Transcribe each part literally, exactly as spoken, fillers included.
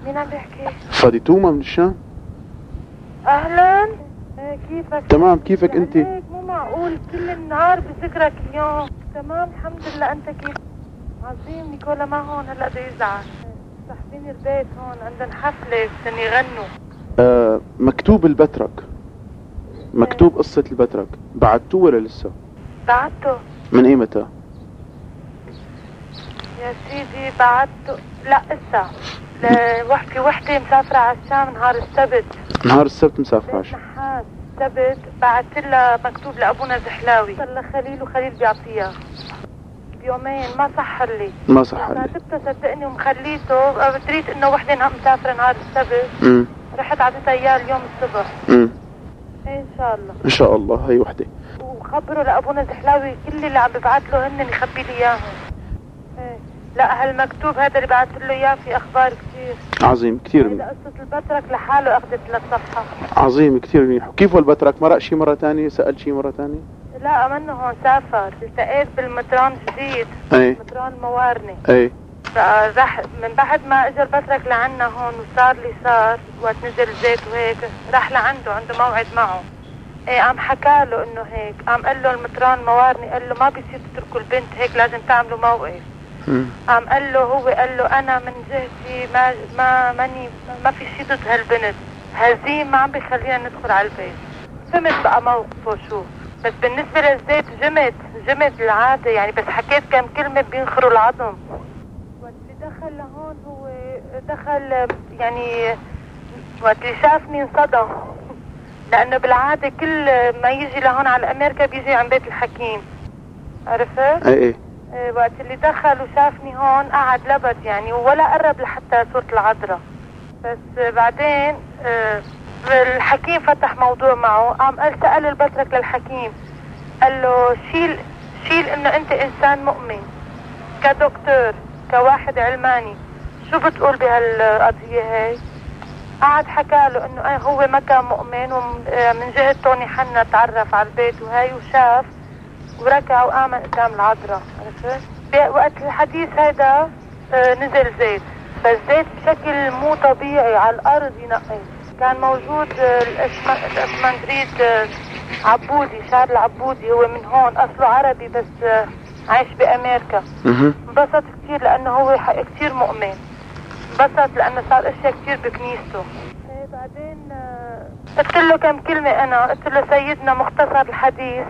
مين عم بيحكي؟ فادي توما من الشام. اهلا، كيفك؟ تمام، كيفك انت؟ مو معقول كل النهار بذكرك اليوم. تمام الحمد لله، انت كيف؟ عظيم. نيكولا ما هون هلا بده يزعل. صاحبين البيت هون عندنا حفله بدهم يغنوا. آه مكتوب البترك، مكتوب قصة البترك، بعتوه ولا لسه؟ بعته. من ايمتى؟ يا سيدي بعته، لا اسا في وحدة مسافرة على الشام نهار السبت. نهار السبت مسافرة على الشام. نحاس السبت بعت لها مكتوب لأبونا زحلاوي، صار لخليل وخليل بيعطيها بيومين. ما صح لي ما صح لي كاتبته صدقني ومخليته. بدريت انه وحدة مسافرة نهار السبت. امم رحت عطيتها اياه اليوم الصبح. امم ايه ان شاء الله ان شاء الله. هي وحدة. وخبروا لأبونا زحلاوي كل اللي عم ببعث له هن يخبي لي اياهم. ايه لا هالمكتوب هذا اللي بعث له اياه في اخبار كثير. عظيم كثير. هذا قصة البترك لحاله اخذت ثلاث صفحات. عظيم كثير منيح. كيف البترك؟ مرق شي مرة تانية؟ سأل شي مرة تانية؟ لا منه هون سافر. التقيت بالمتران جديد. ايه متران موارني. ايه راح من بعد ما اجى البترك لعنا هون وصار لي صار وقت نزل زيت وهيك راح لعنده عنده موعد معه. ايه قام حكى له انه هيك، قام قال له المتران موارني قال له ما بيصير تتركوا البنت هيك، لازم تعملوا موقف. قام قال له هو قال له انا من جهتي ما ما ماني ما في شيء ضد هالبنت، هزيم ما عم بيخلينا ندخل على البيت. فهمت بقى موقفه شو. بس بالنسبه للزيت جمد جمد العاده يعني، بس حكيت كم كلمه بينخروا العظم. وقت اللي دخل لهون هو دخل يعني وقت اللي شافني انصدم، لانه بالعاده كل ما يجي لهون على امريكا بيجي عند بيت الحكيم، عرفت؟ ايه ايه. وقت اللي دخل وشافني هون قعد لبد يعني ولا قرب لحتى صورة العذراء. بس بعدين الحكيم فتح موضوع معه. قام قال سأل البترك للحكيم قال له شيل شيل انه انت انسان مؤمن كدكتور كواحد علماني، شو بتقول بهالقضية هاي؟ قعد حكى له انه هو ما كان مؤمن ومن جهة توني حنا تعرف على البيت وهاي وشاف وركع وآمن قدام العذراء، عرفت؟ وقت الحديث هذا نزل زيت، فالزيت بشكل مو طبيعي على الأرض ينقي. كان موجود الأسمندريد عبودي، شارل العبودي، هو من هون أصله عربي بس عايش بأمريكا. انبسط كثير لأنه هو كثير مؤمن، انبسط لأنه صار أشياء كثير بكنيسته. بعدين قلت له كم كلمة أنا، قلت له سيدنا مختصر الحديث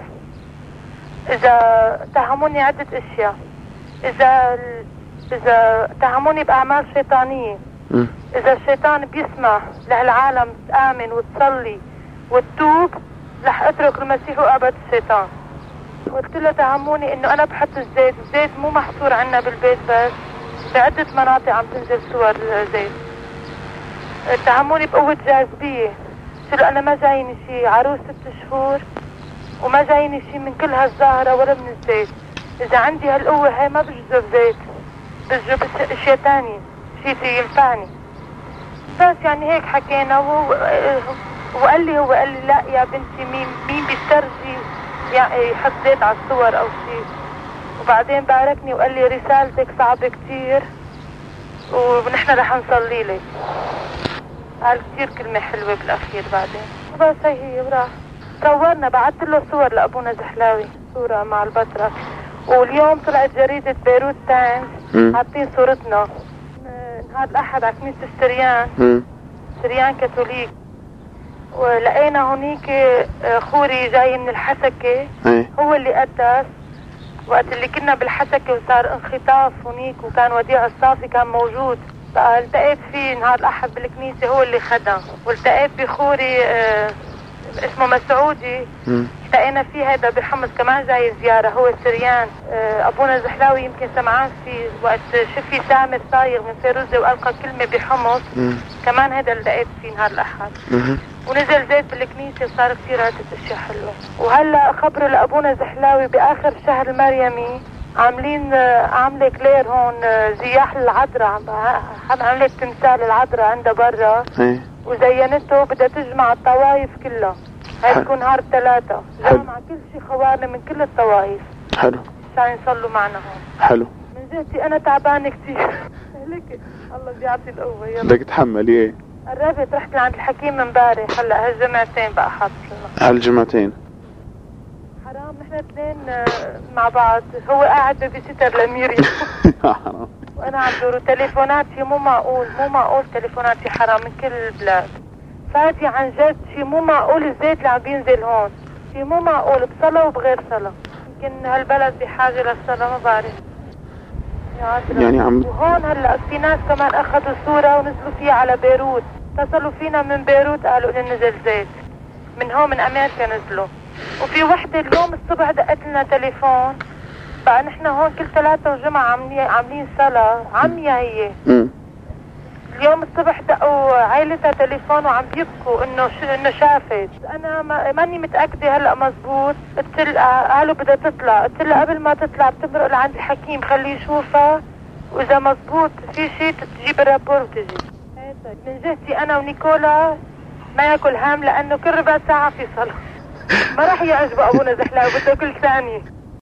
إذا اتهموني عدة أشياء، إذا إذا اتهموني بأعمال شيطانية، إذا الشيطان بيسمح لهالعالم تآمن وتصلي وتتوب رح أترك المسيح وأبد الشيطان. قلت له اتهموني إنه أنا بحط الزيت، الزيت مو محصور عنا بالبيت بس، بعدة مناطق عم تنزل صور زيت. اتهموني بقوة جاذبية، قلت له أنا ما جايني شيء، عروس ست شهور وما جايني شيء من كل هالزهرة ولا من الزيت. إذا عندي هالقوة هاي ما بجذب زيت، بجذب أشياء تانية شيء ينفعني. بس يعني هيك حكينا و... وقال لي هو قال لي لا يا بنتي مين مين بيسترجي يعني يحط زيت على الصور أو شيء. وبعدين باركني وقال لي رسالتك صعبة كتير ونحن رح نصلي لك. قال كتير كلمة حلوة بالأخير. بعدين بس هي هي وراح صورنا، بعثت له صور لأبونا زحلاوي صورة مع البترك. واليوم طلعت جريدة بيروت تايمز حاطين صورتنا نهار الأحد على كنيسة السريان، سريان كاثوليك. ولقينا هونيك خوري جاي من الحسكة هو اللي قدس وقت اللي كنا بالحسكة وصار انخطاف هونيك، وكان وديع الصافي كان موجود. فالتقيت فيه نهار الأحد بالكنيسة هو اللي خدم. والتقيت بخوري اه اسمه مسعودي التقينا فيه هذا بحمص كمان جاي زيارة، هو سريان. اه أبونا زحلاوي يمكن سمعان فيه وقت شفي سامر صايغ من فيروزة وألقى كلمة بحمص كمان، هذا اللي لقيت فيه نهار الأحد. ونزل زيت بالكنيسة وصار كثير عدة أشياء حلوة. وهلا خبروا لأبونا زحلاوي بآخر شهر المريمي عاملين عاملة كلير هون زياح العذراء، عملت تمثال العذراء عندها برا وزينته بدها تجمع الطوائف كلها. هاي تكون نهار الثلاثة جمع كل شيء خوارنا من كل الطوائف. حلو. عشان يصلوا معنا هون. حلو. من جهتي أنا تعبانة كثير هلك الله بيعطي القوة. يلا بدك تحملي ايه؟ قربت، رحت لعند الحكيم امبارح، هلا هالجمعتين بقى حاط هالجمعتين حرام نحن اثنين مع بعض. هو قاعد بيبي سيتر لميري حرام. وانا عم دور تليفوناتي مو معقول مو معقول تليفوناتي حرام من كل البلاد. فادي عن جد شي مو معقول الزيت اللي عم بينزل هون، شي مو معقول بصلاة وبغير صلاة. يمكن هالبلد بحاجة للصلاة ما بعرف. يعني عم وهون هلا في ناس كمان اخذوا صورة ونزلوا فيها على بيروت، اتصلوا فينا من بيروت قالوا ان نزل زيت من هون من امريكا نزلوا. وفي وحدة اليوم الصبح دقت لنا تليفون، بقى نحن هون كل ثلاثة وجمعة عاملين عاملين صلاة عمية هي. م. اليوم الصبح دقوا عائلتها تليفون وعم بيبكوا انه ش... انه شافت. انا ما... ماني متاكده هلا مزبوط. قلت لها قالوا بدها تطلع، قلت لها قبل ما تطلع بتمرق لعند الحكيم خليه يشوفها، واذا مزبوط في شيء تجيب الرابور وتجي. من جهتي انا ونيكولا ما ياكل هام لانه كل ربع ساعه في صلاه. ما راح يعجبه ابونا زحلاوي، بده كل ثانيه.